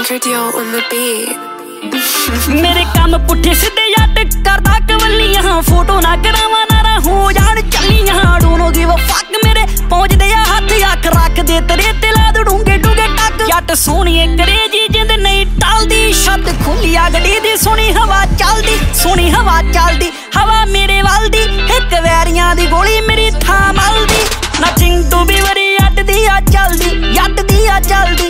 Overdale on the beat. मेरे काम पुठे सीधे जट करदा कवलियां फोटो ना करावा ना हो जान चलियां डोंट गिव अ फक मेरे पहुंचदे आ हथ अख रख दे तेरे ते ला डूंगे डूंगे टक जट सोहणीए करेजी जिंद नहीं टलदी छत खुली गड्डी दी सोहनी हवा चलदी हवा मेरे वल दी इक वैरियां दी गोली मेरी थां मलदी नथिंग टू बी वरी जट दी आ चलदी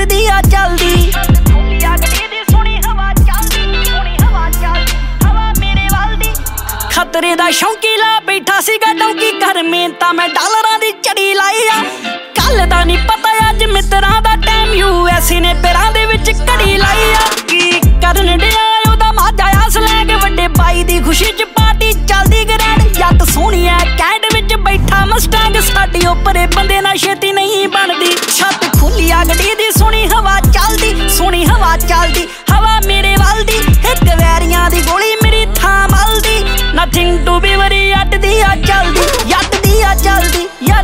खतरे दा शौकी ला बैठा सीगा डौकी घर में तां मैं डॉलरां दी चढ़ी लाई आ कल दा नहीं पता अज मित्रां दा टाइम यूएसए ने पैरां दे विच घड़ी लाई आ की करन डिया ओदा माजा आ स्लैग वड्डे बाई दी खुशी च पार्टी चलदी ग्रैंड जट सोहणी ऐ कैंट विच बैठा मस्टैंग साडी उपरे बंदे ना छेती नहीं बनदी छत खुली गड्डी दी सोहनी हवा चलदी हवा मेरे वल दी इक वैरियां दी गोली मेरी थां मलदी नथिंग टू बी वरी जट दी आ चलदी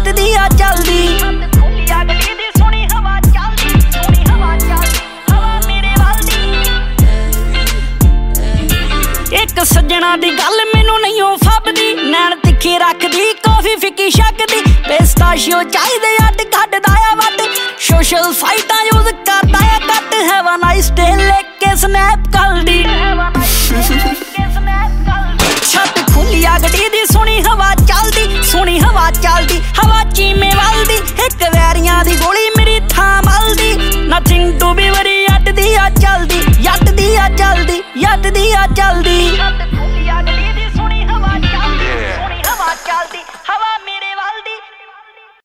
एक सज्जणा दी गल मैनू नहीं ओ फबदी नैन तिखी रखदी कॉफी फिक्की शकदी पिस्ताशियो चाहिदे अड कड्डदा आ वट सोशल साइटां यूज करदा आ कट हैव अ नाइस डे लेके स्नैप कलदी छत खुली गड्डी दी सोहनी हवा चलदी हवा चीमे वलदी इक वैरियां दी गोली मेरी थां मलदी नथिंग टू बी वरी जट दी आ चलदी